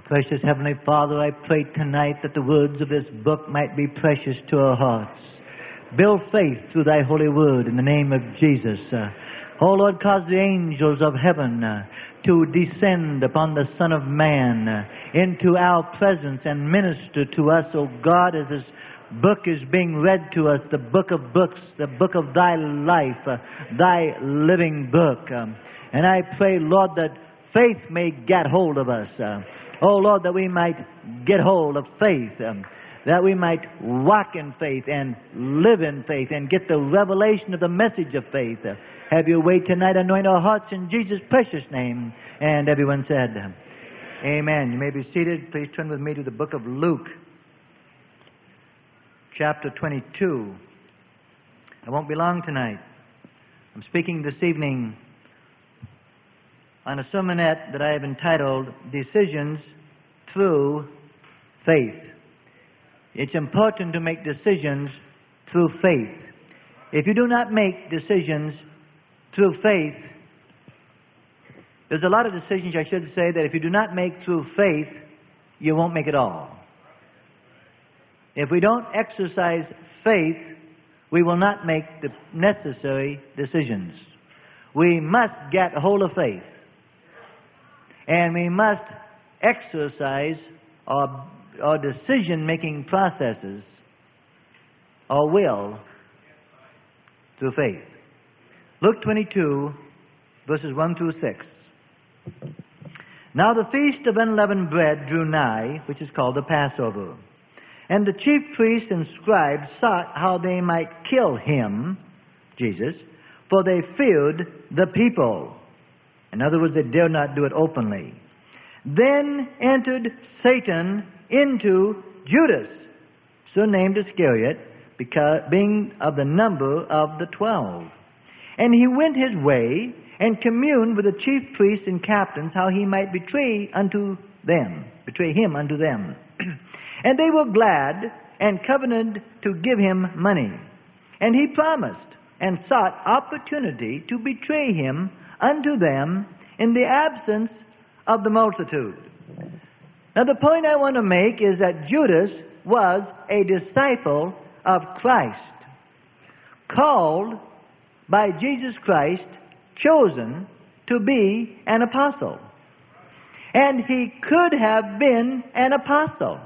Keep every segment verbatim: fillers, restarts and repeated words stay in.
Precious Heavenly Father, I pray tonight that the words of this book might be precious to our hearts. Build faith through Thy holy word in the name of Jesus. Uh, oh Lord, cause the angels of heaven uh, to descend upon the Son of Man uh, into our presence and minister to us, O God, as this book is being read to us, the book of books, the book of Thy life, uh, Thy living book. Um, and I pray, Lord, that faith may get hold of us. Uh, oh Lord, that we might get hold of faith, um, that we might walk in faith and live in faith and get the revelation of the message of faith. Uh, have Your way tonight. Anoint our hearts in Jesus' precious name. And everyone said, Amen. You may be seated. Please turn with me to the book of Luke, chapter twenty-two. I won't be long tonight. I'm speaking this evening on a sermonette that I have entitled Decisions Through Faith. It's important to make decisions through faith. If you do not make decisions through faith, there's a lot of decisions, I should say, that if you do not make through faith, you won't make it all. If we don't exercise faith, we will not make the necessary decisions. We must get a hold of faith. And we must exercise our, our decision-making processes, our will, through faith. Luke twenty-two, verses one through six. Now the feast of unleavened bread drew nigh, which is called the Passover. And the chief priests and scribes sought how they might kill him, Jesus, for they feared the people. In other words, they dared not do it openly. Then entered Satan into Judas, surnamed Iscariot, because, being of the number of the twelve. And he went his way and communed with the chief priests and captains how he might betray unto them, betray him unto them. And they were glad and covenanted to give him money. And he promised and sought opportunity to betray him unto them in the absence of the multitude. Now the point I want to make is that Judas was a disciple of Christ, called by Jesus Christ, chosen to be an apostle. And he could have been an apostle.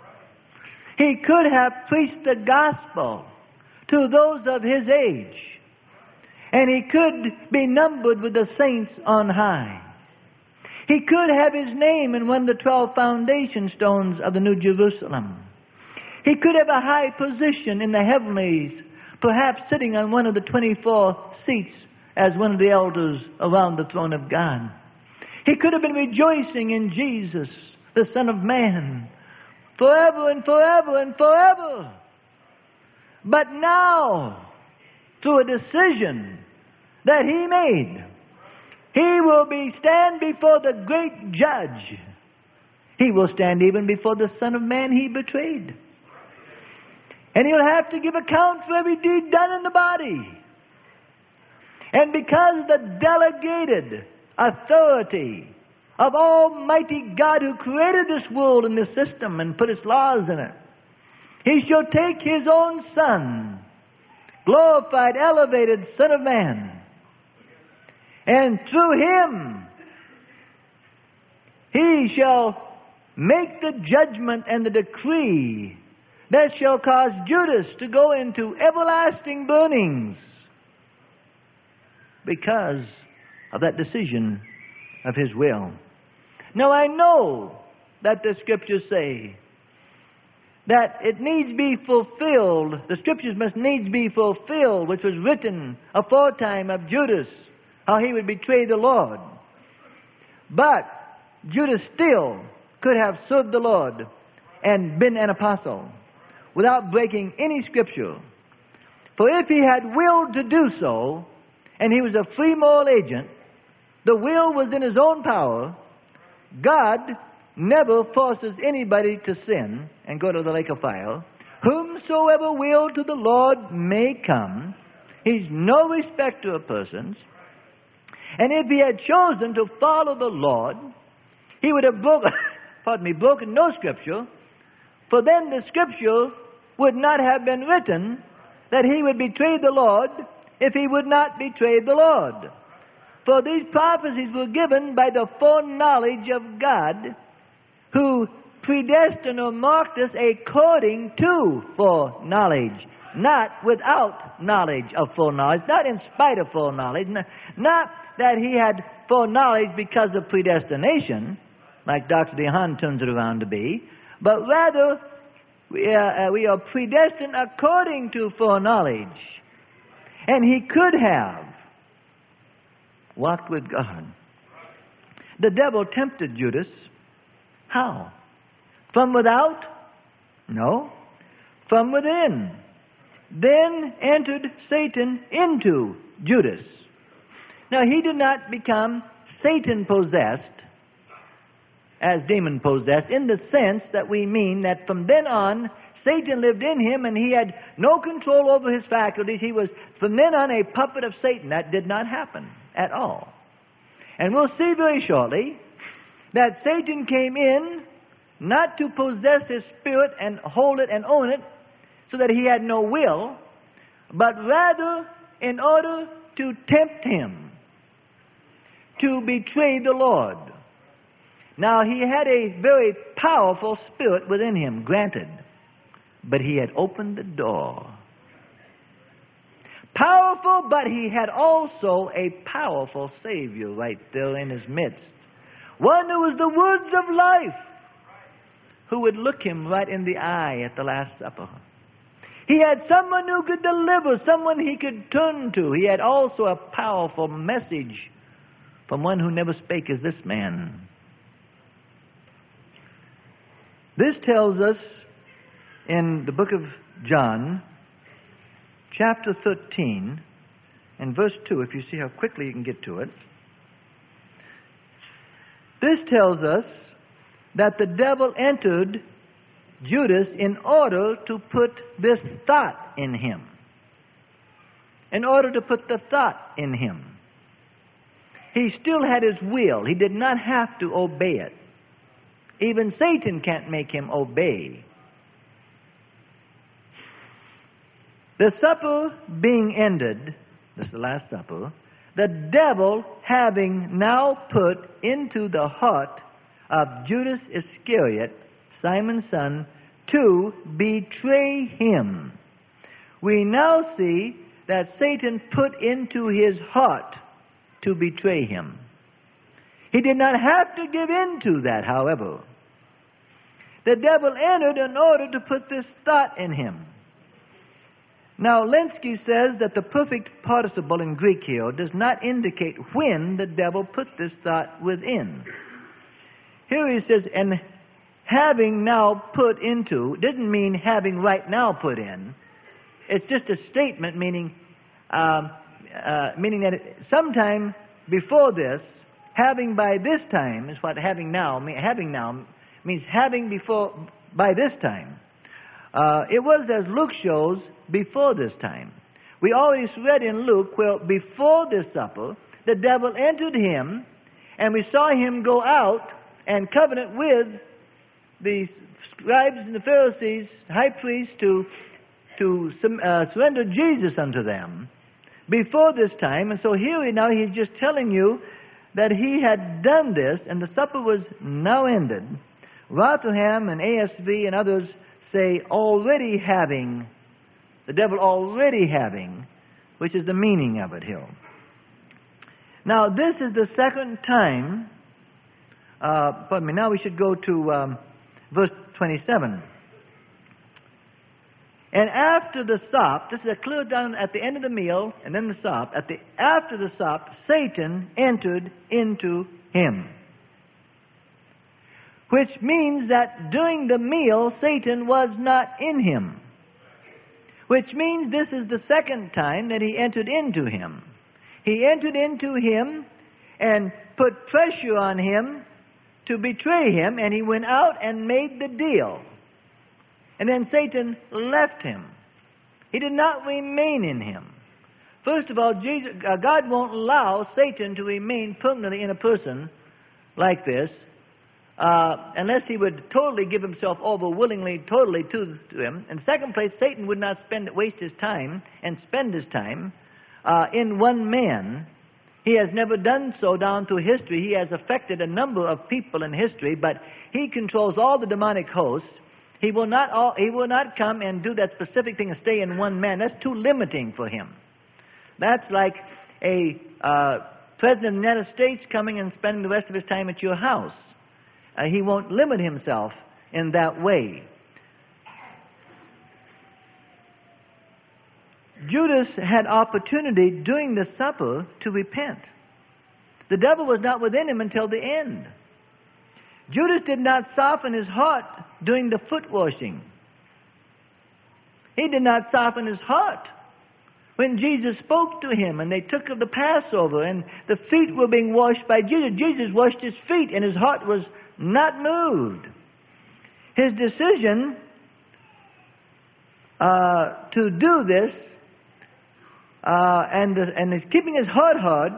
He could have preached the gospel to those of his age. And he could be numbered with the saints on high. He could have his name in one of the twelve foundation stones of the New Jerusalem. He could have a high position in the heavenlies, perhaps sitting on one of the twenty-four seats as one of the elders around the throne of God. He could have been rejoicing in Jesus, the Son of Man, forever and forever and forever. But now, through a decision that he made, he will be stand before the great judge. He will stand even before the Son of Man he betrayed. And he'll have to give account for every deed done in the body. And because of the delegated authority of Almighty God who created this world and this system and put its laws in it, he shall take his own Son, glorified, elevated Son of Man, and through him he shall make the judgment and the decree that shall cause Judas to go into everlasting burnings because of that decision of his will. Now I know that the Scriptures say that it needs be fulfilled, the Scriptures must needs be fulfilled, which was written aforetime of Judas, how he would betray the Lord. But Judas still could have served the Lord and been an apostle without breaking any Scripture. For if he had willed to do so, and he was a free moral agent, the will was in his own power. God never forces anybody to sin and go to the lake of fire. Whomsoever will to the Lord may come. He's no respecter of persons. And if he had chosen to follow the Lord, he would have broken, pardon me, broken no Scripture, for then the Scripture would not have been written that he would betray the Lord if he would not betray the Lord. For these prophecies were given by the foreknowledge of God, who predestined or marked us according to foreknowledge, not without knowledge of foreknowledge, not in spite of foreknowledge, not that he had foreknowledge because of predestination, like Doctor DeHaan turns it around to be, but rather we are, uh, we are predestined according to foreknowledge. And he could have walked with God. The devil tempted Judas. How? From without? No. From within. Then entered Satan into Judas. Now, he did not become Satan-possessed, as demon-possessed, in the sense that we mean that from then on, Satan lived in him and he had no control over his faculties. He was from then on a puppet of Satan. That did not happen at all. And we'll see very shortly that Satan came in not to possess his spirit and hold it and own it so that he had no will, but rather in order to tempt him to betray the Lord. Now, he had a very powerful spirit within him, granted, but he had opened the door. Powerful, but he had also a powerful Savior right there in his midst. One who was the words of life, who would look him right in the eye at the Last Supper. He had someone who could deliver, someone he could turn to. He had also a powerful message from one who never spake as this man. This tells us in the book of John, chapter thirteen, and verse two, if you see how quickly you can get to it. This tells us that the devil entered Judas in order to put this thought in him. In order to put the thought in him. He still had his will. He did not have to obey it. Even Satan can't make him obey. The supper being ended, this is the Last Supper, the devil having now put into the heart of Judas Iscariot, Simon's son, to betray him. We now see that Satan put into his heart to betray him. He did not have to give in to that, however. The devil entered in order to put this thought in him. Now, Lenski says that the perfect participle in Greek here does not indicate when the devil put this thought within. Here he says, and having now put into, didn't mean having right now put in. It's just a statement meaning, um, uh, meaning that it, sometime before this, having by this time is what having now, having now means having before, by this time. Uh, it was, as Luke shows, before this time. We always read in Luke, well, before this supper, the devil entered him, and we saw him go out and covenant with the scribes and the Pharisees, high priests, to, to uh, surrender Jesus unto them before this time. And so here now he's just telling you that he had done this, and the supper was now ended. Rotherham and A S V and others say already having, the devil already having, which is the meaning of it here. Now, this is the second time, uh, pardon me, now we should go to um, verse twenty-seven. And after the sop, this is a clear down at the end of the meal, and then the sop, at the, after the sop, Satan entered into him. Which means that during the meal, Satan was not in him. Which means this is the second time that he entered into him. He entered into him and put pressure on him to betray him, and he went out and made the deal. And then Satan left him. He did not remain in him. First of all, Jesus, uh, God won't allow Satan to remain permanently in a person like this, uh, unless he would totally give himself over willingly, totally to, to him. In the second place, Satan would not spend waste his time and spend his time uh, in one man. He has never done so down through history. He has affected a number of people in history, but he controls all the demonic hosts. He will not all, he will not come and do that specific thing and stay in one man. That's too limiting for him. That's like a uh, president of the United States coming and spending the rest of his time at your house. Uh, he won't limit himself in that way. Judas had opportunity during the supper to repent. The devil was not within him until the end. Judas did not soften his heart during the foot washing. He did not soften his heart when Jesus spoke to him and they took of the Passover and the feet were being washed by Jesus. Jesus washed his feet and his heart was not moved. His decision uh, to do this uh, and, and is keeping his heart hard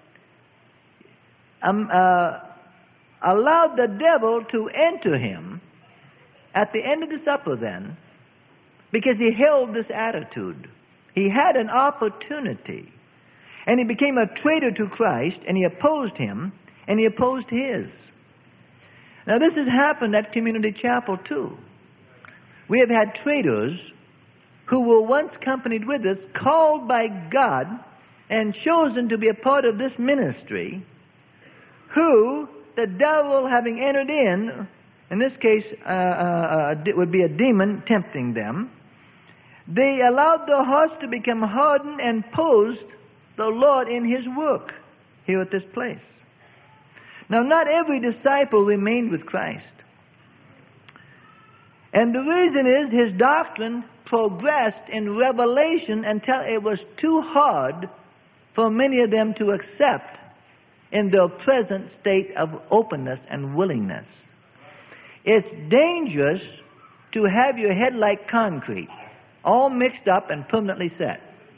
um, uh, allowed the devil to enter him at the end of the supper then, because he held this attitude. He had an opportunity, and he became a traitor to Christ, and he opposed him, and he opposed his. Now this has happened at Community Chapel too. We have had traitors who were once companied with us, called by God, and chosen to be a part of this ministry, who, the devil having entered in, in this case uh, uh, it would be a demon tempting them, they allowed their hearts to become hardened and opposed the Lord in His work here at this place. Now, not every disciple remained with Christ. And the reason is his doctrine progressed in revelation until it was too hard for many of them to accept in their present state of openness and willingness. It's dangerous to have your head like concrete, all mixed up and permanently set.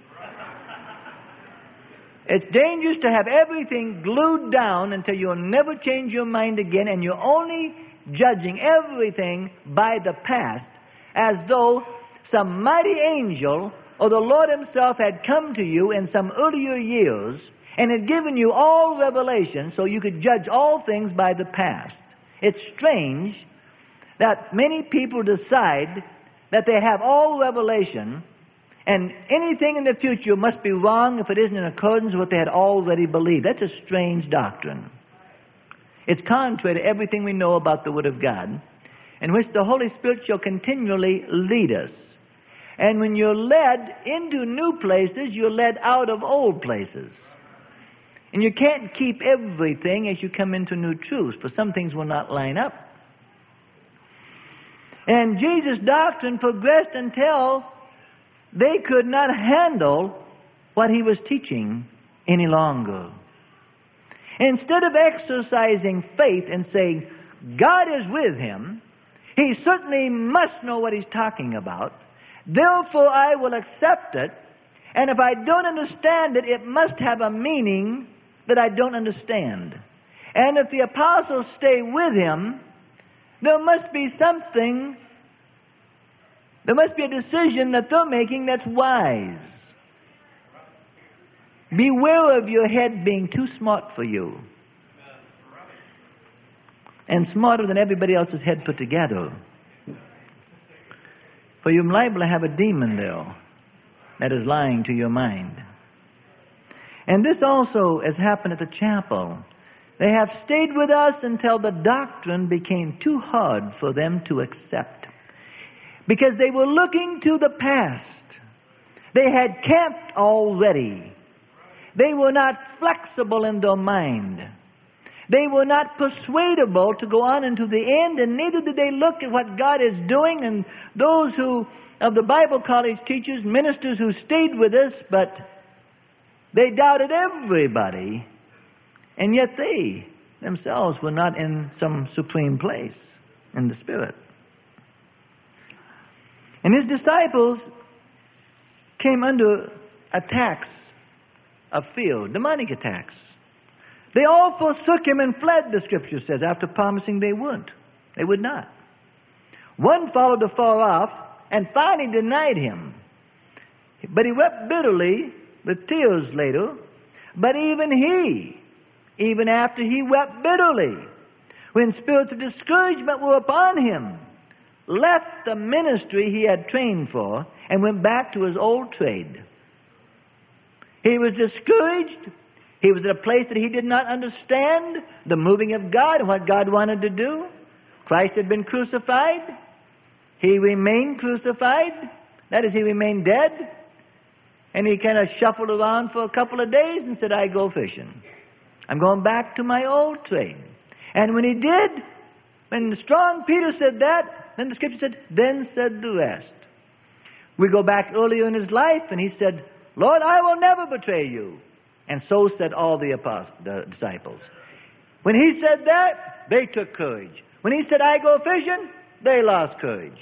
It's dangerous to have everything glued down until you'll never change your mind again, and you're only judging everything by the past, as though some mighty angel or the Lord Himself had come to you in some earlier years and had given you all revelation so you could judge all things by the past. It's strange that many people decide that they have all revelation, and anything in the future must be wrong if it isn't in accordance with what they had already believed. That's a strange doctrine. It's contrary to everything we know about the Word of God, in which the Holy Spirit shall continually lead us. And when you're led into new places, you're led out of old places. And you can't keep everything as you come into new truths, for some things will not line up. And Jesus' doctrine progressed until they could not handle what He was teaching any longer. Instead of exercising faith and saying, God is with him, he certainly must know what he's talking about, therefore I will accept it, and if I don't understand it, it must have a meaning that I don't understand. And if the apostles stay with him, there must be something, there must be a decision that they're making that's wise. Beware of your head being too smart for you, and smarter than everybody else's head put together. For you're liable to have a demon there that is lying to your mind. And this also has happened at the chapel. They have stayed with us until the doctrine became too hard for them to accept, because they were looking to the past. They had camped already. They were not flexible in their mind. They were not persuadable to go on into the end, and neither did they look at what God is doing. And those who, of the Bible college teachers, ministers who stayed with us, but they doubted everybody, and yet they themselves were not in some supreme place in the Spirit. And His disciples came under attacks of fear, demonic attacks. They all forsook him and fled, the Scripture says, after promising they wouldn't. They would not. One followed afar off and finally denied him. But he wept bitterly with tears later. But even he, even after he wept bitterly, when spirits of discouragement were upon him, left the ministry he had trained for and went back to his old trade. He was discouraged. He was at a place that he did not understand the moving of God and what God wanted to do. Christ had been crucified. He remained crucified. That is, he remained dead. And he kind of shuffled around for a couple of days and said, I go fishing. I'm going back to my old trade. And when he did, when the strong Peter said that, then the Scripture said, then said the rest. We go back earlier in his life, and he said, Lord, I will never betray you. And so said all the apostles, the disciples. When he said that, they took courage. When he said, I go fishing, they lost courage.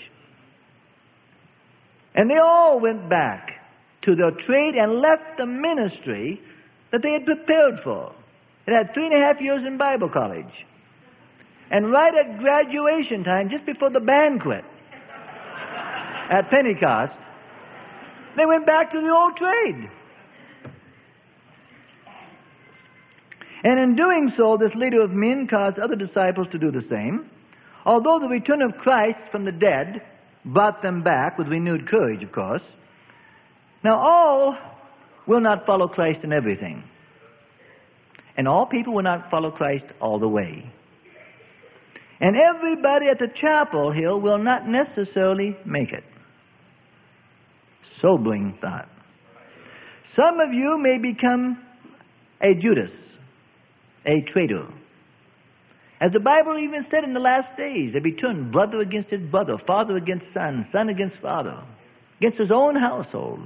And they all went back to their trade and left the ministry that they had prepared for. It had three and a half years in Bible college. And right at graduation time, just before the banquet at Pentecost, they went back to the old trade. And in doing so, this leader of men caused other disciples to do the same. Although the return of Christ from the dead brought them back with renewed courage, of course. Now, all will not follow Christ in everything. And all people will not follow Christ all the way. And everybody at the Chapel Hill will not necessarily make it. Sobering thought. Some of you may become a Judas, a traitor. As the Bible even said in the last days, they be turned brother against his brother, father against son, son against father, against his own household.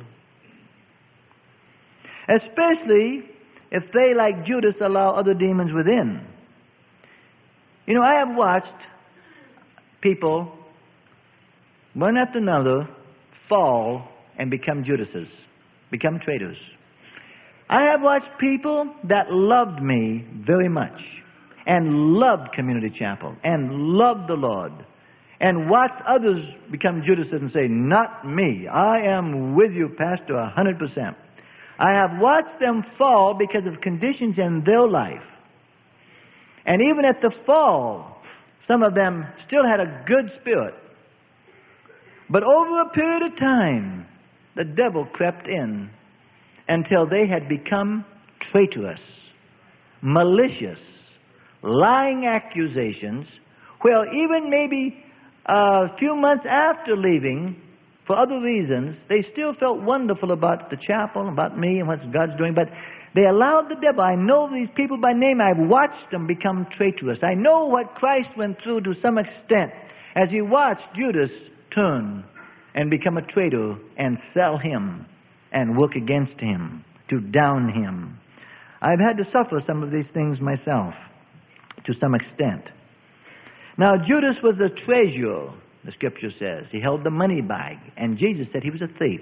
Especially if they, like Judas, allow other demons within. You know, I have watched people, one after another, fall and become Judases, become traitors. I have watched people that loved me very much and loved Community Chapel and loved the Lord and watched others become Judases and say, not me. I am with you, Pastor, a hundred percent. I have watched them fall because of conditions in their life. And even at the fall, some of them still had a good spirit. But over a period of time, the devil crept in until they had become traitorous, malicious, lying accusations, where even maybe a few months after leaving, for other reasons, they still felt wonderful about the chapel, about me and what God's doing, but they allowed the devil. I know these people by name. I've watched them become traitorous. I know what Christ went through to some extent as he watched Judas turn and become a traitor and sell him and work against him, to down him. I've had to suffer some of these things myself to some extent. Now, Judas was a treasurer, the Scripture says. He held the money bag, and Jesus said he was a thief.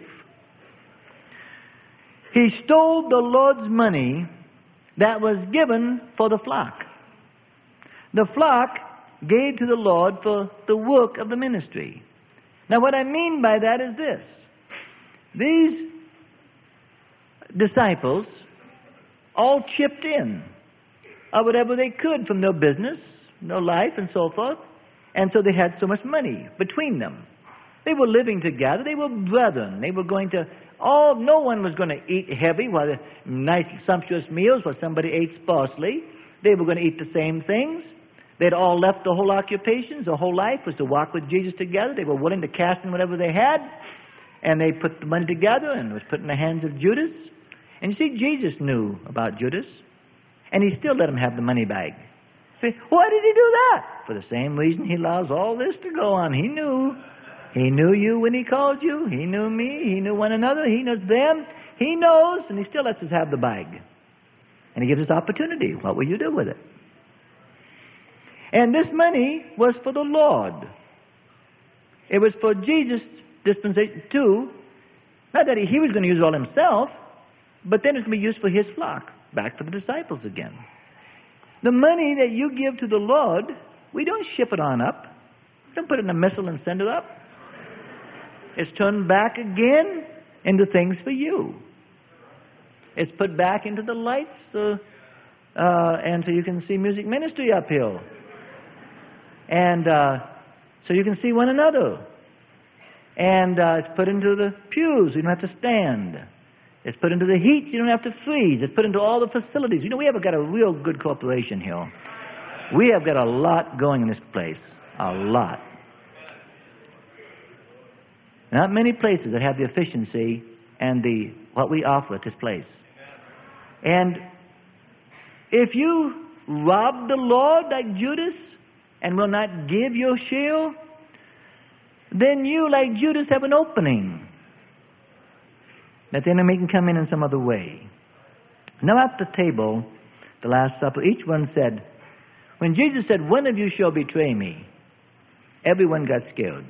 He stole the Lord's money that was given for the flock. The flock gave to the Lord for the work of the ministry. Now, what I mean by that is this. These disciples all chipped in of whatever they could from their business, their life, and so forth. And so they had so much money between them. They were living together. They were brethren. They were going to, all, no one was going to eat heavy, while nice, sumptuous meals, while somebody ate sparsely. They were going to eat the same things. They'd all left their whole occupations. Their whole life was to walk with Jesus together. They were willing to cast in whatever they had. And they put the money together and it was put in the hands of Judas. And you see, Jesus knew about Judas. And he still let him have the money bag. Say, why did he do that? For the same reason he allows all this to go on. He knew. He knew you when he called you. He knew me. He knew one another. He knows them. He knows, and he still lets us have the bag. And he gives us opportunity. What will you do with it? And this money was for the Lord. It was for Jesus' dispensation too. Not that he, he was going to use it all himself, but then it's going to be used for his flock, back for the disciples again. The money that you give to the Lord, we don't ship it on up. We don't put it in a missile and send it up. It's turned back again into things for you. It's put back into the lights, uh, uh, and so you can see music ministry uphill. And uh, so you can see one another. And uh, it's put into the pews. You don't have to stand. It's put into the heat. You don't have to freeze. It's put into all the facilities. You know, we have got a real good corporation here. We have got a lot going in this place. A lot. Not many places that have the efficiency and the what we offer at this place. And if you rob the Lord like Judas and will not give your share, then you, like Judas, have an opening that the enemy can come in in some other way. Now at the table, the Last Supper, each one said, when Jesus said, one of you shall betray me, everyone got scared.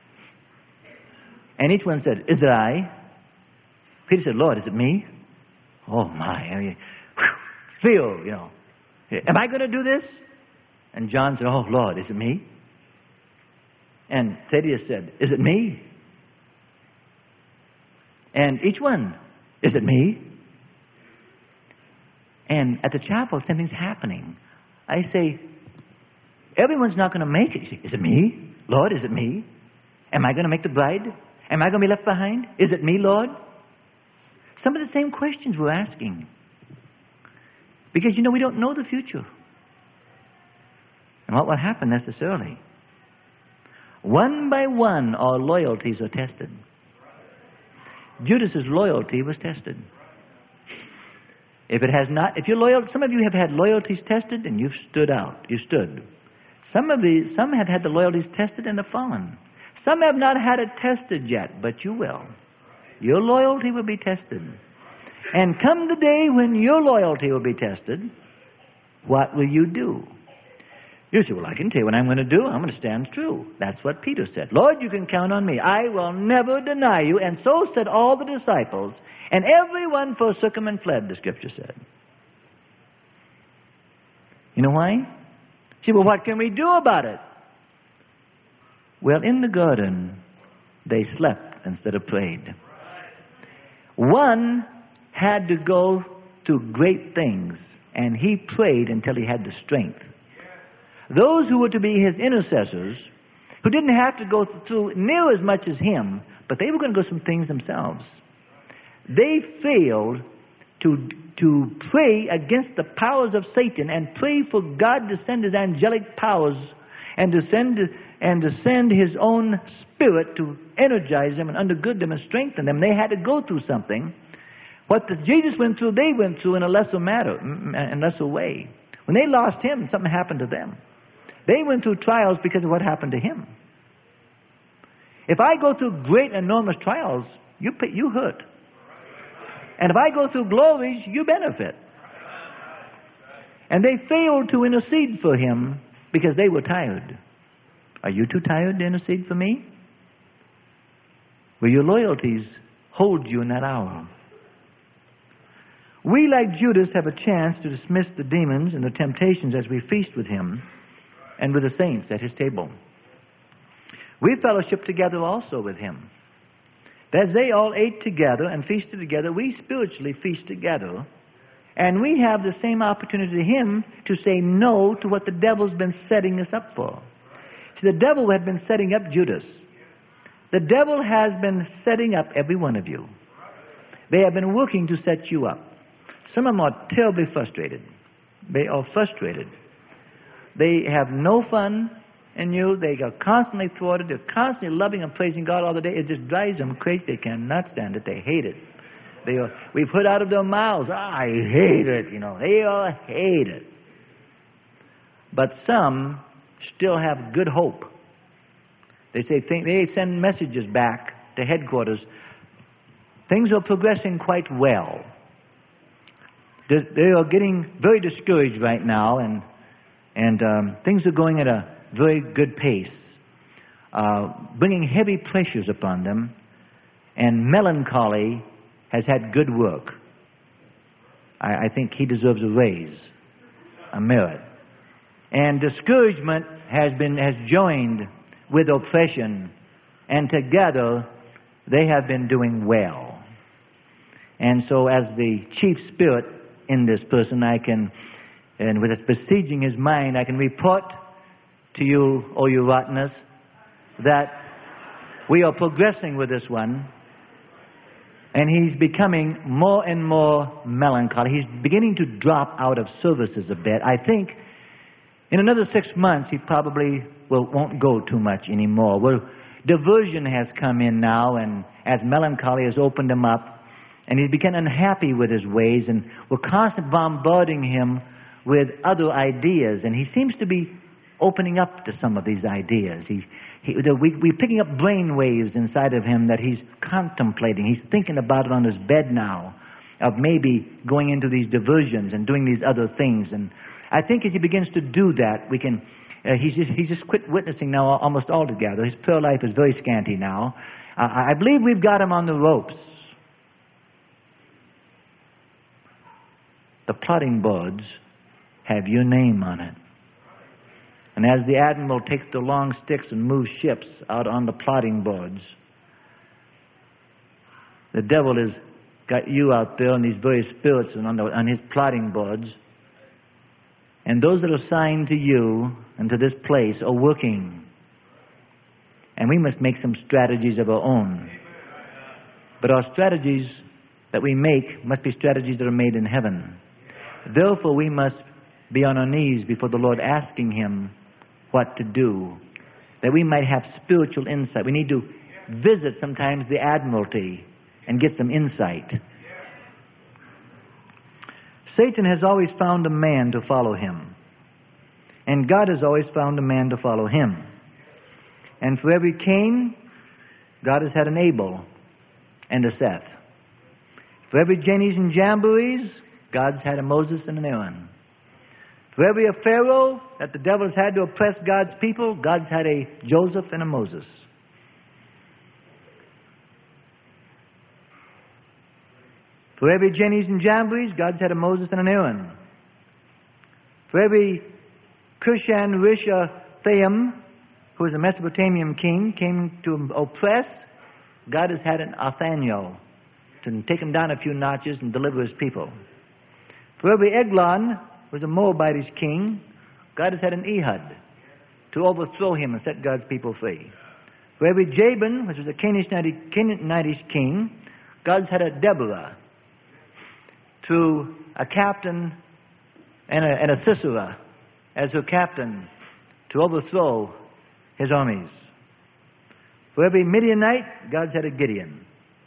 And each one said, is it I? Peter said, Lord, is it me? Oh my, I mean, whew, feel, you know. Am I going to do this? And John said, oh Lord, is it me? And Thaddeus said, is it me? And each one, is it me? And at the chapel, something's happening. I say, everyone's not going to make it. You say, is it me? Lord, is it me? Am I going to make the bride? Am I going to be left behind? Is it me, Lord? Some of the same questions we're asking. Because, you know, we don't know the future. And what will happen necessarily. One by one, our loyalties are tested. Judas's loyalty was tested. If it has not, if you're loyal, some of you have had loyalties tested and you've stood out. You stood. Some of the, some have had the loyalties tested and have fallen. Some have not had it tested yet, but you will. Your loyalty will be tested. And come the day when your loyalty will be tested, what will you do? You say, well, I can tell you what I'm going to do. I'm going to stand true. That's what Peter said. Lord, you can count on me. I will never deny you. And so said all the disciples. And everyone forsook him and fled, the Scripture said. You know why? You say, well, what can we do about it? Well, in the garden, they slept instead of prayed. One had to go through great things, and he prayed until he had the strength. Those who were to be his intercessors, who didn't have to go through near as much as him, but they were going to go through some things themselves. They failed to, to pray against the powers of Satan and pray for God to send his angelic powers and to send and to send his own spirit to energize them and undergird them and strengthen them. They had to go through something. What the, Jesus went through, they went through in a lesser matter, in a lesser way. When they lost him, something happened to them. They went through trials because of what happened to him. If I go through great, enormous trials, you pay, you hurt. And if I go through glories, you benefit. And they failed to intercede for him because they were tired. Are you too tired to intercede for me? Will your loyalties hold you in that hour? We, like Judas, have a chance to dismiss the demons and the temptations as we feast with him and with the saints at his table. We fellowship together also with him. As they all ate together and feasted together, we spiritually feast together. And we have the same opportunity to him to say no to what the devil's been setting us up for. See, the devil had been setting up Judas. The devil has been setting up every one of you. They have been working to set you up. Some of them are terribly frustrated. They are frustrated. They have no fun in you. They are constantly thwarted. They're constantly loving and praising God all the day. It just drives them crazy. They cannot stand it. They hate it. They are, we've heard out of their mouths, I hate it. You know, they all hate it. But some still have good hope. They say they send messages back to headquarters. Things are progressing quite well. They are getting very discouraged right now, and and um, things are going at a very good pace, uh, bringing heavy pressures upon them, and melancholy has had good work. I, I think he deserves a raise, a merit. And discouragement has been has joined with oppression, and together they have been doing well. And so as the chief spirit in this person, I can, and with it besieging his mind, I can report to you, O you rottenness, that we are progressing with this one, and he's becoming more and more melancholy. He's beginning to drop out of services a bit. I think in another six months he probably will, won't go too much anymore. Well, diversion has come in now, and as melancholy has opened him up, and he's become unhappy with his ways, and we're constantly bombarding him with other ideas, and he seems to be opening up to some of these ideas. He, he, the, we, we're picking up brain waves inside of him that he's contemplating. He's thinking about it on his bed now, of maybe going into these diversions and doing these other things. And I think as he begins to do that, we can. Uh, he's just he's just quit witnessing now almost altogether. His prayer life is very scanty now. Uh, I believe we've got him on the ropes. The plotting boards have your name on it. And as the admiral takes the long sticks and moves ships out on the plotting boards, the devil has got you out there on these various spirits and on, the, on his plotting boards. And those that are assigned to you and to this place are working. And we must make some strategies of our own. But our strategies that we make must be strategies that are made in heaven. Therefore, we must be on our knees before the Lord, asking Him what to do, that we might have spiritual insight. We need to visit sometimes the Admiralty and get some insight. Satan has always found a man to follow him, and God has always found a man to follow him. And for every Cain, God has had an Abel and a Seth. For every Jannes and Jambres, God's had a Moses and an Aaron. For every Pharaoh that the devil has had to oppress God's people, God's had a Joseph and a Moses. For every Jannes and Jambres, God's had a Moses and an Aaron. For every Cushan Rishathaim, who was a Mesopotamian king, came to oppress, God has had an Othniel to take him down a few notches and deliver his people. For every Eglon, who was a Moabitish king, God has had an Ehud to overthrow him and set God's people free. For every Jabin, which was a Canaanitish king, God's had a Deborah to a captain and a, and a Sisera as her captain to overthrow his armies. For every Midianite, God's had a Gideon.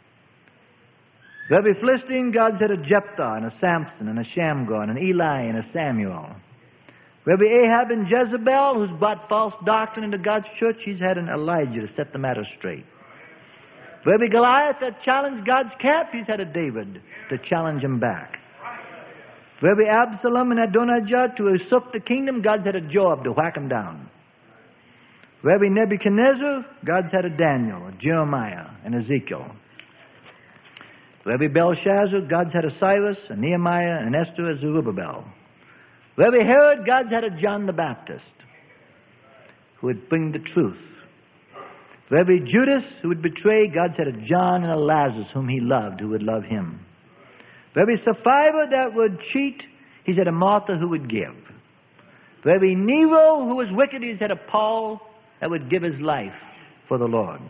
For every Philistine, God's had a Jephthah and a Samson and a Shamgar and an Eli and a Samuel. For every Ahab and Jezebel who's brought false doctrine into God's church, he's had an Elijah to set the matter straight. For every Goliath that challenged God's camp, he's had a David to challenge him back. For every Absalom and Adonijah to usurp the kingdom, God's had a Joab to whack him down. For every Nebuchadnezzar, God's had a Daniel, a Jeremiah, and Ezekiel. For every Belshazzar, God's had a Cyrus, a Nehemiah, and Esther, a Zerubbabel. For every Herod, God's had a John the Baptist, who would bring the truth. For every Judas who would betray, God's had a John and a Lazarus, whom he loved, who would love him. For every Sapphira that would cheat, he's had a Martha who would give. For every Nero who was wicked, he's had a Paul that would give his life for the Lord.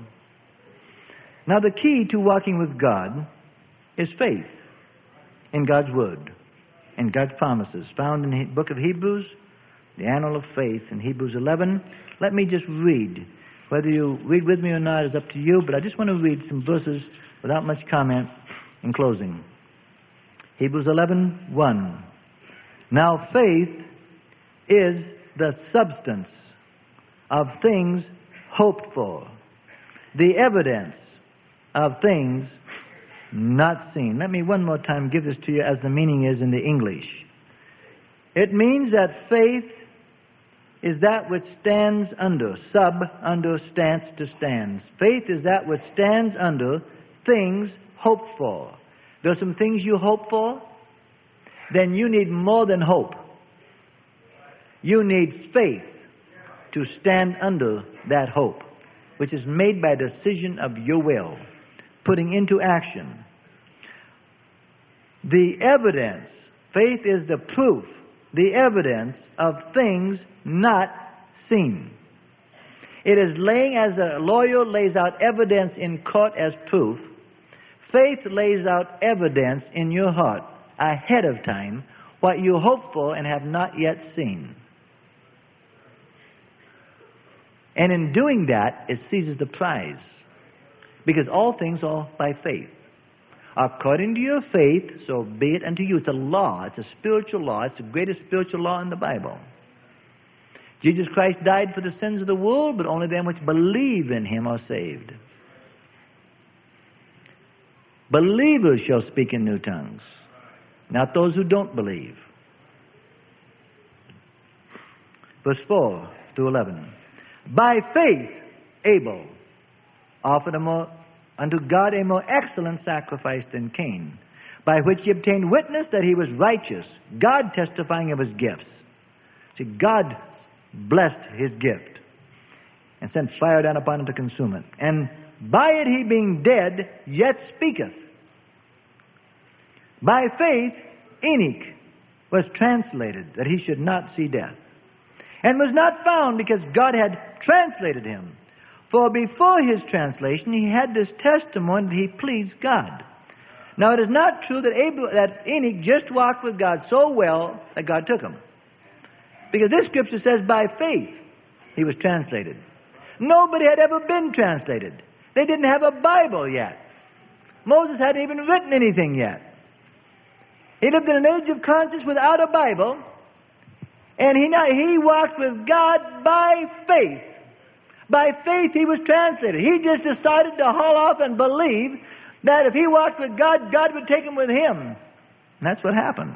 Now the key to walking with God is faith in God's Word and God's promises, found in the book of Hebrews, the annal of faith in Hebrews eleven. Let me just read. Whether you read with me or not is up to you, but I just want to read some verses without much comment in closing. Hebrews eleven one. Now faith is the substance of things hoped for, the evidence of things not seen. Let me one more time give this to you as the meaning is in the English. It means that faith is that which stands under, sub, under, stance, to stands. Faith is that which stands under things hoped for. There are some things you hope for, then you need more than hope. You need faith to stand under that hope, which is made by decision of your will, putting into action. The evidence, faith is the proof, the evidence of things not seen. It is laying, as a lawyer lays out evidence in court as proof, faith lays out evidence in your heart ahead of time, what you hope for and have not yet seen. And in doing that, it seizes the prize. Because all things are by faith. According to your faith, so be it unto you. It's a law. It's a spiritual law. It's the greatest spiritual law in the Bible. Jesus Christ died for the sins of the world, but only them which believe in Him are saved. Believers shall speak in new tongues, not those who don't believe. Verse four through eleven. By faith, Abel offered a more, unto God a more excellent sacrifice than Cain, by which he obtained witness that he was righteous, God testifying of his gifts. See, God blessed his gift and sent fire down upon him to consume it. And by it he being dead, yet speaketh. By faith, Enoch was translated that he should not see death, and was not found because God had translated him. For before his translation, he had this testimony that he pleased God. Now, it is not true that, Abel, that Enoch just walked with God so well that God took him. Because this scripture says, by faith, he was translated. Nobody had ever been translated. They didn't have a Bible yet. Moses hadn't even written anything yet. He lived in an age of conscience without a Bible, and he, he walked with God by faith. By faith, he was translated. He just decided to haul off and believe that if he walked with God, God would take him with him. And that's what happened.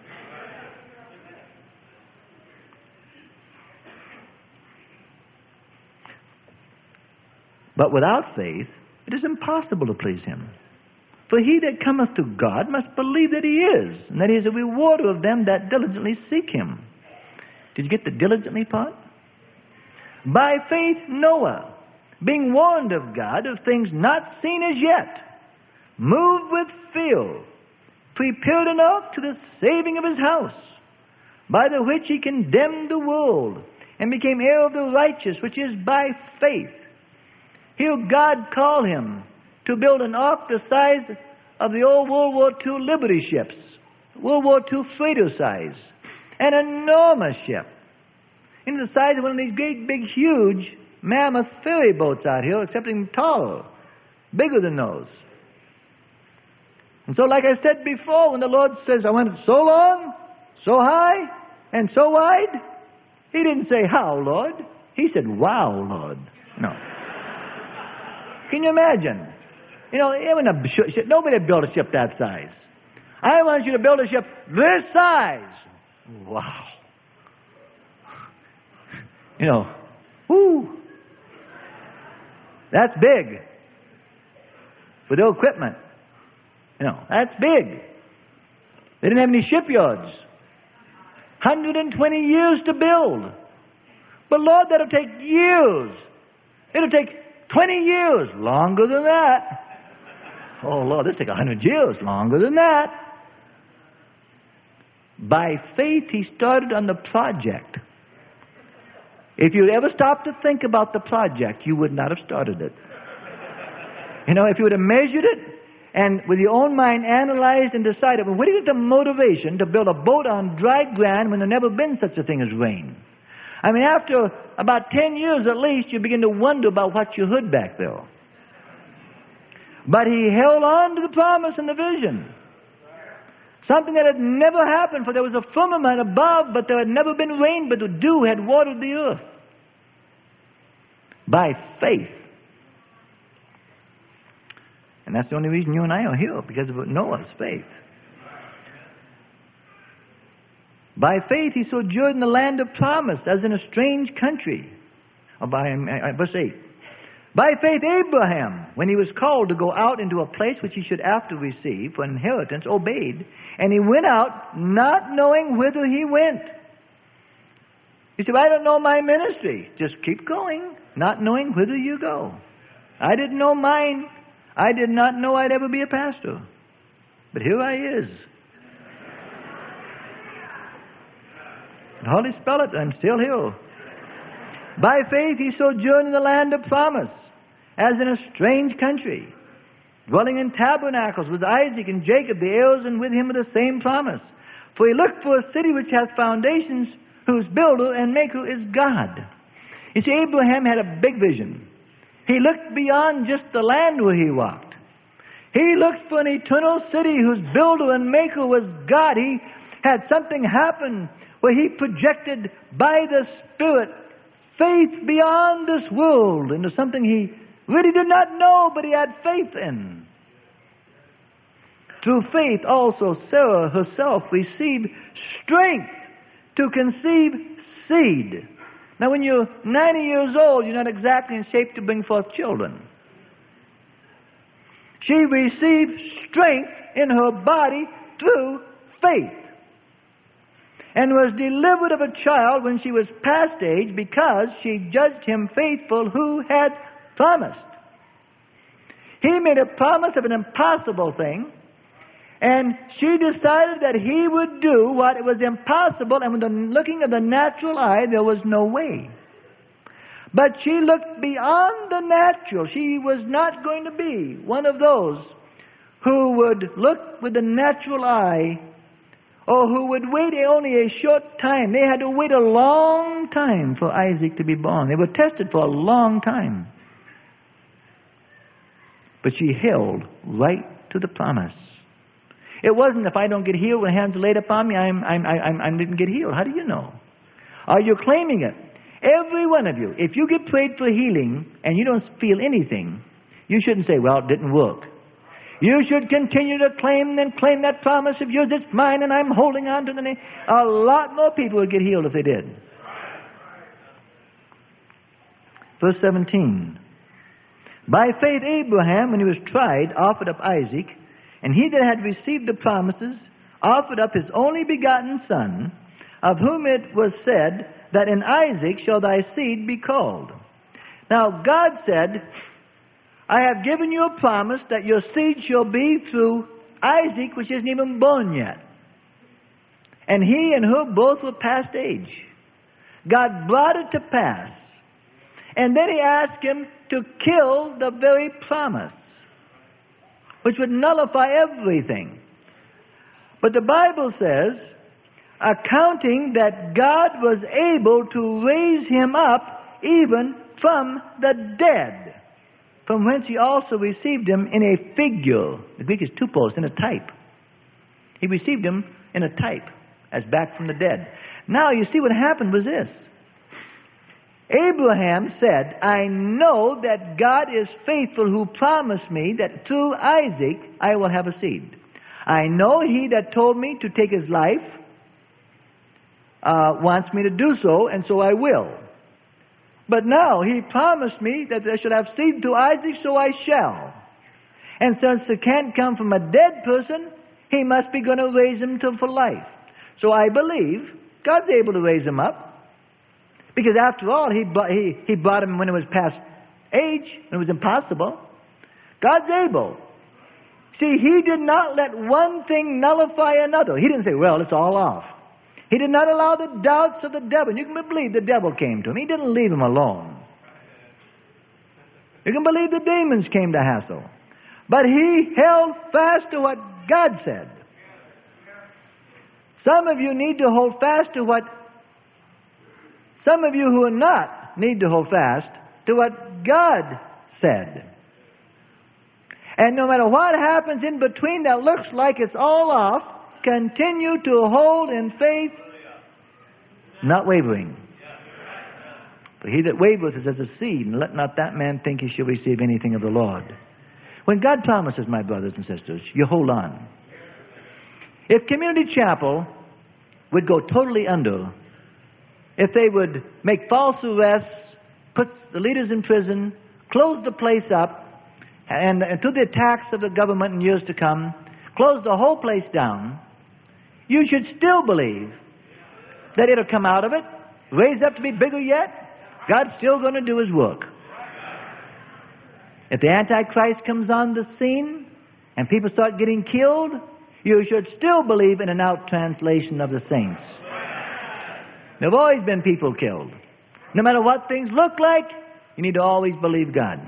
But without faith, it is impossible to please him. For he that cometh to God must believe that he is, and that he is a rewarder of them that diligently seek him. Did you get the diligently part? By faith Noah, being warned of God of things not seen as yet, moved with fear, prepared an ark to the saving of his house, by the which he condemned the world, and became heir of the righteous, which is by faith. Here God called him to build an ark the size of the old World War Two Liberty ships, World War Two freighter size, an enormous ship, in the size of one of these great, big, huge, mammoth ferry boats out here, except even taller, bigger than those. And so, like I said before, when the Lord says, I went so long, so high, and so wide, He didn't say, how, Lord? He said, wow, Lord. No. Can you imagine? You know, even a ship, nobody built a ship that size. I want you to build a ship this size. Wow. You know, whoo. That's big. With the equipment. You know, that's big. They didn't have any shipyards. one hundred twenty years to build. But Lord, that'll take years. It'll take twenty years. Longer than that. Oh, Lord, this will take one hundred years. Longer than that. By faith, he started on the project. If you'd ever stopped to think about the project, you would not have started it. You know, if you would have measured it and with your own mind analyzed and decided, well, where do you get the motivation to build a boat on dry ground when there's never been such a thing as rain? I mean, after about ten years at least, you begin to wonder about what you heard back there. But he held on to the promise and the vision. Something that had never happened, for there was a firmament above, but there had never been rain, but the dew had watered the earth. By faith. And that's the only reason you and I are here, because of Noah's faith. By faith he sojourned in the land of promise, as in a strange country. Oh, by, uh, verse eight. By faith Abraham, when he was called to go out into a place which he should after receive for inheritance, obeyed, and he went out not knowing whither he went. You say, well, I don't know my ministry. Just keep going, not knowing whither you go. I didn't know mine. I did not know I'd ever be a pastor. But here I is. Holy Spirit, I'm still here. By faith he sojourned in the land of promise, as in a strange country, dwelling in tabernacles with Isaac and Jacob, the heirs, and with him of the same promise. For he looked for a city which hath foundations, whose builder and maker is God. You see, Abraham had a big vision. He looked beyond just the land where he walked. He looked for an eternal city whose builder and maker was God. He had something happen where he projected by the Spirit faith beyond this world into something he really did not know, but he had faith in. Through faith also Sarah herself received strength to conceive seed. Now when you're ninety years old, you're not exactly in shape to bring forth children. She received strength in her body through faith, and was delivered of a child when she was past age, because she judged him faithful who had promised. He made a promise of an impossible thing, and she decided that he would do what was impossible, and with the looking of the natural eye, there was no way. But she looked beyond the natural. She was not going to be one of those who would look with the natural eye, or who would wait only a short time. They had to wait a long time for Isaac to be born. They were tested for a long time. But she held right to the promise. It wasn't, if I don't get healed when hands are laid upon me, I'm, I'm, I'm, I didn't get healed. How do you know? Are you claiming it? Every one of you, if you get prayed for healing and you don't feel anything, you shouldn't say, well, it didn't work. You should continue to claim and claim that promise of yours. It's mine and I'm holding on to the name. A lot more people would get healed if they did. Verse seventeen. By faith Abraham, when he was tried, offered up Isaac, and he that had received the promises offered up his only begotten son, of whom it was said that in Isaac shall thy seed be called. Now God said, I have given you a promise that your seed shall be through Isaac, which isn't even born yet. And he and her both were past age. God brought it to pass. And then he asked him to kill the very promise, which would nullify everything. But the Bible says, accounting that God was able to raise him up even from the dead, from whence he also received him in a figure. The Greek is tupos, in a type. He received him in a type, as back from the dead. Now you see what happened was this. Abraham said, I know that God is faithful who promised me that through Isaac I will have a seed. I know he that told me to take his life uh, wants me to do so, and so I will. But now he promised me that I should have seed through Isaac, so I shall. And since it can't come from a dead person, he must be going to raise him to for life. So I believe God's able to raise him up. Because after all, he brought, he, he brought him when it was past age, when it was impossible. God's able. See, he did not let one thing nullify another. He didn't say, well, it's all off. He did not allow the doubts of the devil. You can believe the devil came to him. He didn't leave him alone. You can believe the demons came to hassle. But he held fast to what God said. Some of you need to hold fast to what Some of you who are not need to hold fast to what God said. And no matter what happens in between that looks like it's all off, continue to hold in faith, not wavering. For he that wavereth is as a seed, and let not that man think he shall receive anything of the Lord. When God promises, my brothers and sisters, you hold on. If Community Chapel would go totally under, if they would make false arrests, put the leaders in prison, close the place up, and, and through the attacks of the government in years to come, close the whole place down, you should still believe that it'll come out of it. raise up to be bigger yet, God's still going to do His work. If the Antichrist comes on the scene and people start getting killed, you should still believe in an out-translation of the saints. There have always been people killed. No matter what things look like, you need to always believe God.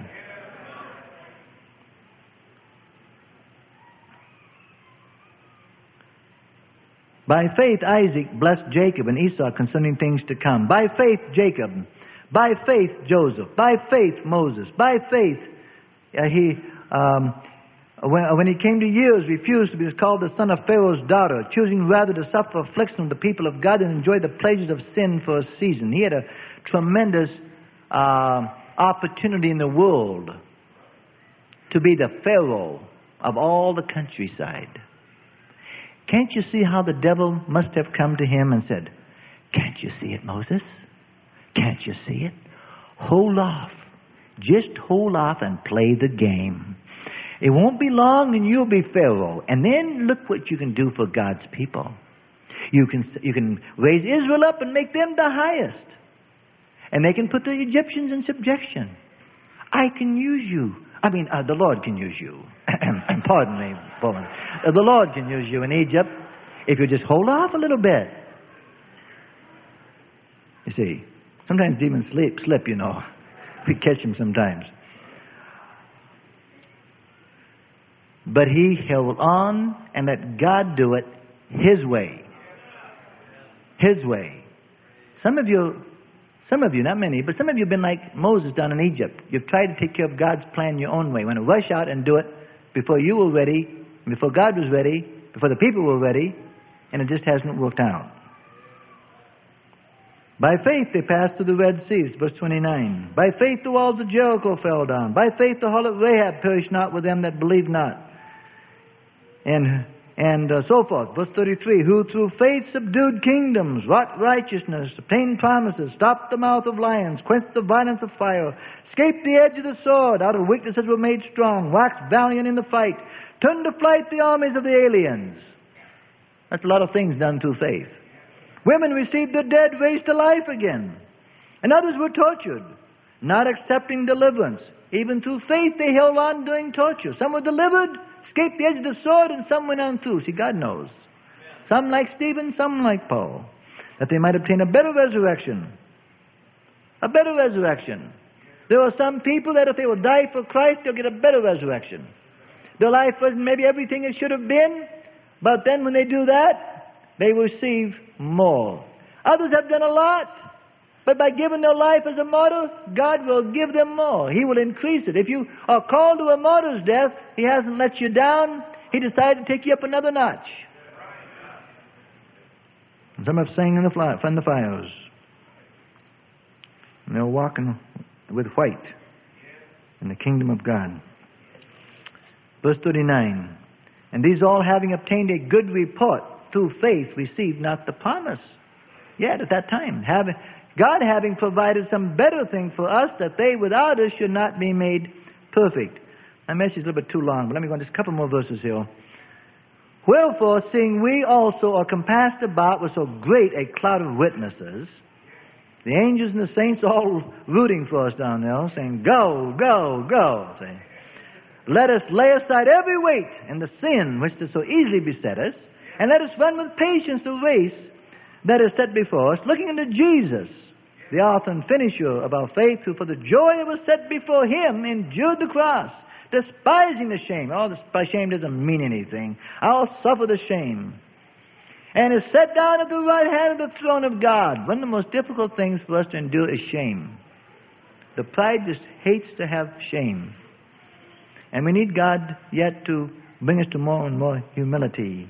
By faith, Isaac blessed Jacob and Esau concerning things to come. By faith, Jacob. By faith, Joseph. By faith, Moses. By faith, uh, he, um, when, when he came to years, refused to be called the son of Pharaoh's daughter, choosing rather to suffer affliction of the people of God and enjoy the pleasures of sin for a season. He had a tremendous uh, opportunity in the world to be the Pharaoh of all the countryside. Can't you see how the devil must have come to him and said, "Can't you see it, Moses? Can't you see it? Hold off. Just hold off and play the game. It won't be long and you'll be Pharaoh. And then look what you can do for God's people. You can, you can raise Israel up and make them the highest. And they can put the Egyptians in subjection. I can use you. I mean, uh, the Lord can use you. Pardon me, Paul. Uh, the Lord can use you in Egypt if you just hold off a little bit. You see, sometimes demons sleep, slip, you know. We catch them sometimes. But he held on and let God do it His way. His way. Some of you, some of you, not many, but some of you have been like Moses down in Egypt. You've tried to take care of God's plan your own way. You want to rush out and do it before you were ready, before God was ready, before the people were ready, and it just hasn't worked out. By faith they passed through the Red Sea, verse twenty-nine. By faith the walls of Jericho fell down. By faith the harlot Rahab perished not with them that believed not. And and uh, so forth. Verse thirty-three. Who through faith subdued kingdoms, wrought righteousness, obtained promises, stopped the mouth of lions, quenched the violence of fire, escaped the edge of the sword, out of weaknesses were made strong, waxed valiant in the fight, turned to flight the armies of the aliens. That's a lot of things done through faith. Women received the dead raised to life again. And others were tortured, not accepting deliverance. Even through faith they held on during torture. Some were delivered, escaped the edge of the sword, and some went on through. See, God knows. Some like Stephen, some like Paul. That they might obtain a better resurrection. A better resurrection. There are some people that if they will die for Christ, they'll get a better resurrection. Their life wasn't maybe everything it should have been, but then when they do that, they will receive more. Others have done a lot, but by giving their life as a martyr, God will give them more. He will increase it. If you are called to a martyr's death, He hasn't let you down. He decided to take you up another notch. And some have sang in the fly, from the fires. And they're walking with white in the kingdom of God. Verse thirty-nine. And these all having obtained a good report through faith received not the promise. Yet at that time, having, God having provided some better thing for us, that they without us should not be made perfect. My message is a little bit too long, but let me go on just a couple more verses here. Wherefore, seeing we also are compassed about with so great a cloud of witnesses, the angels and the saints all rooting for us down there, saying, go, go, go. Say, let us lay aside every weight and the sin which does so easily beset us, and let us run with patience the race that is set before us, looking unto Jesus, the author and finisher of our faith, who for the joy that was set before Him endured the cross, despising the shame. Oh, this shame doesn't mean anything. I'll suffer the shame. And is set down at the right hand of the throne of God. One of the most difficult things for us to endure is shame. The pride just hates to have shame. And we need God yet to bring us to more and more humility.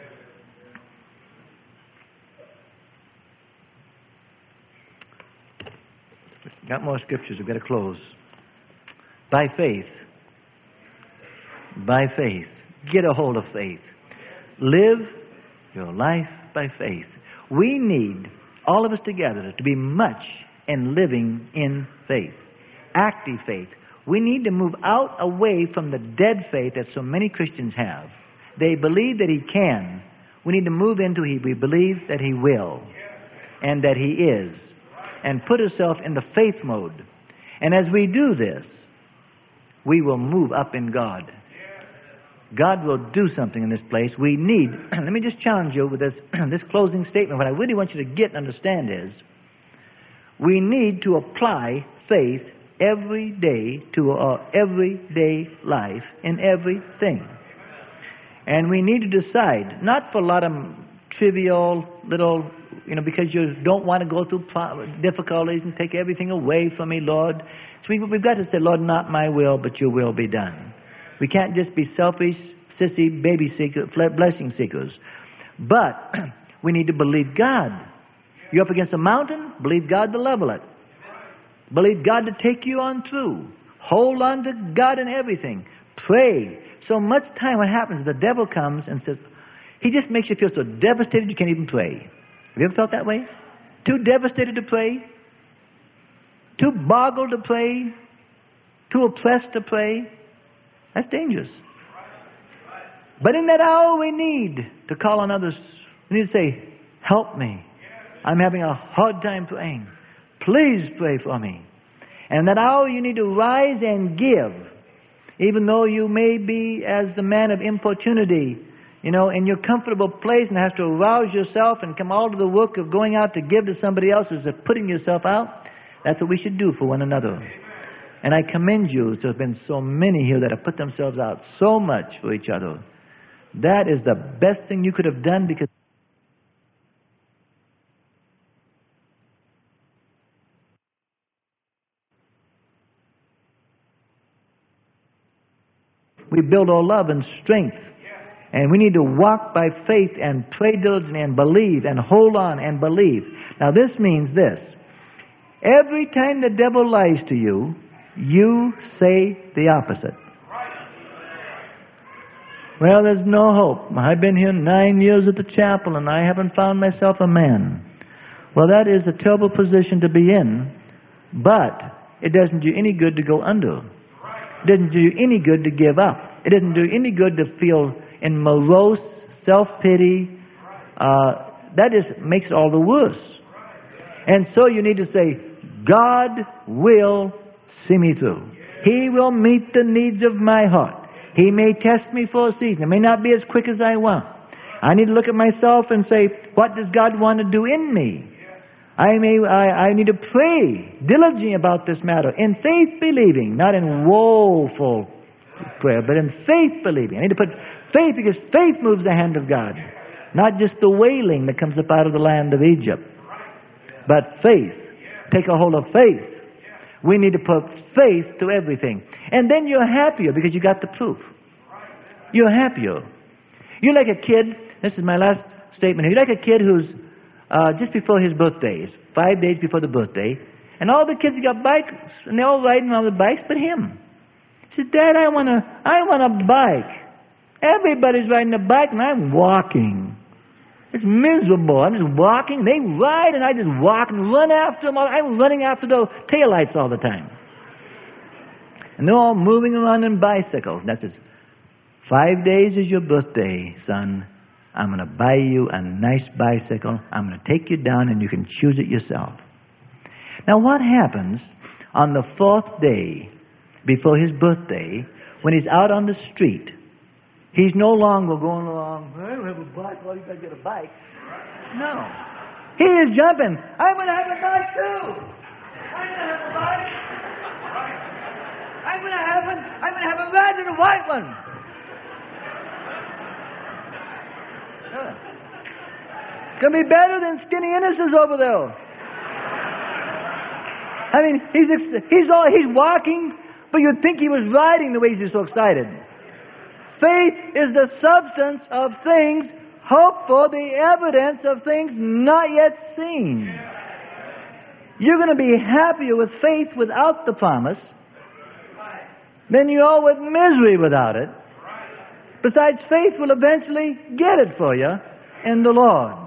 Got more scriptures. We've got to close. By faith. By faith. Get a hold of faith. Live your life by faith. We need, all of us together, to be much in living in faith. Active faith. We need to move out away from the dead faith that so many Christians have. They believe that He can. We need to move into He. We believe that He will. And that He is. and put herself in the faith mode. And as we do this, we will move up in God. God will do something in this place. We need, let me just challenge you with this, this closing statement. What I really want you to get and understand is, we need to apply faith every day to our everyday life in everything. And we need to decide, not for a lot of trivial little, you know, because you don't want to go through difficulties and take everything away from me, Lord. So we, we've got to say, Lord, not my will, but your will be done. We can't just be selfish, sissy, baby seekers, blessing seekers. But we need to believe God. You're up against a mountain, believe God to level it. Believe God to take you on through. Hold on to God in everything. Pray. So much time what happens is the devil comes and says, he just makes you feel so devastated you can't even pray. Have you ever felt that way? Too devastated to pray? Too boggled to pray? Too oppressed to pray? That's dangerous. But in that hour we need to call on others. We need to say, help me. I'm having a hard time praying. Please pray for me. And in that hour you need to rise and give. Even though you may be as the man of importunity, you know, in your comfortable place and have to arouse yourself and come all to the work of going out to give to somebody else is of putting yourself out. That's what we should do for one another. And I commend you. There have been so many here that have put themselves out so much for each other. That is the best thing you could have done, because we build our love and strength. And we need to walk by faith and pray diligently and believe and hold on and believe. Now this means this. Every time the devil lies to you, you say the opposite. Well, there's no hope. I've been here nine years at the chapel and I haven't found myself a man. Well, that is a terrible position to be in, but it doesn't do any good to go under. It doesn't do you any good to give up. It doesn't do any good to feel in morose self-pity. Uh, that just makes it all the worse. And so you need to say, God will see me through. He will meet the needs of my heart. He may test me for a season. It may not be as quick as I want. I need to look at myself and say, what does God want to do in me? I may, I, I need to pray diligently about this matter, in faith believing, not in woeful prayer, but in faith believing. I need to put faith, because faith moves the hand of God, not just the wailing that comes up out of the land of Egypt, but faith. Take a hold of faith. We need to put faith to everything. And then you're happier because you got the proof. You're happier. You're like a kid, this is my last statement here, you're like a kid who's uh, just before his birthday, it's five days before the birthday, and all the kids got bikes, and they're all riding on the bikes but him. He said, Dad, I want a, I want a bike. Everybody's riding a bike and I'm walking. It's miserable. I'm just walking. They ride and I just walk and run after them. I'm running after the taillights all the time. And they're all moving around in bicycles. And that says, five days is your birthday, son. I'm going to buy you a nice bicycle. I'm going to take you down and you can choose it yourself. Now what happens on the fourth day before his birthday, when he's out on the street? He's no longer going along, hey, we have a bike, well, you got to get a bike. No. He is jumping. I'm going to have a bike too. I'm going to have a bike. I'm going to have one. I'm going to have a red and a white one. It's going to be better than Skinny Innes's over there. I mean, he's he's all he's walking, but you'd think he was riding the way he's so excited. Faith is the substance of things hoped for, the evidence of things not yet seen. You're going to be happier with faith without the promise than you are with misery without it. Besides, faith will eventually get it for you in the Lord.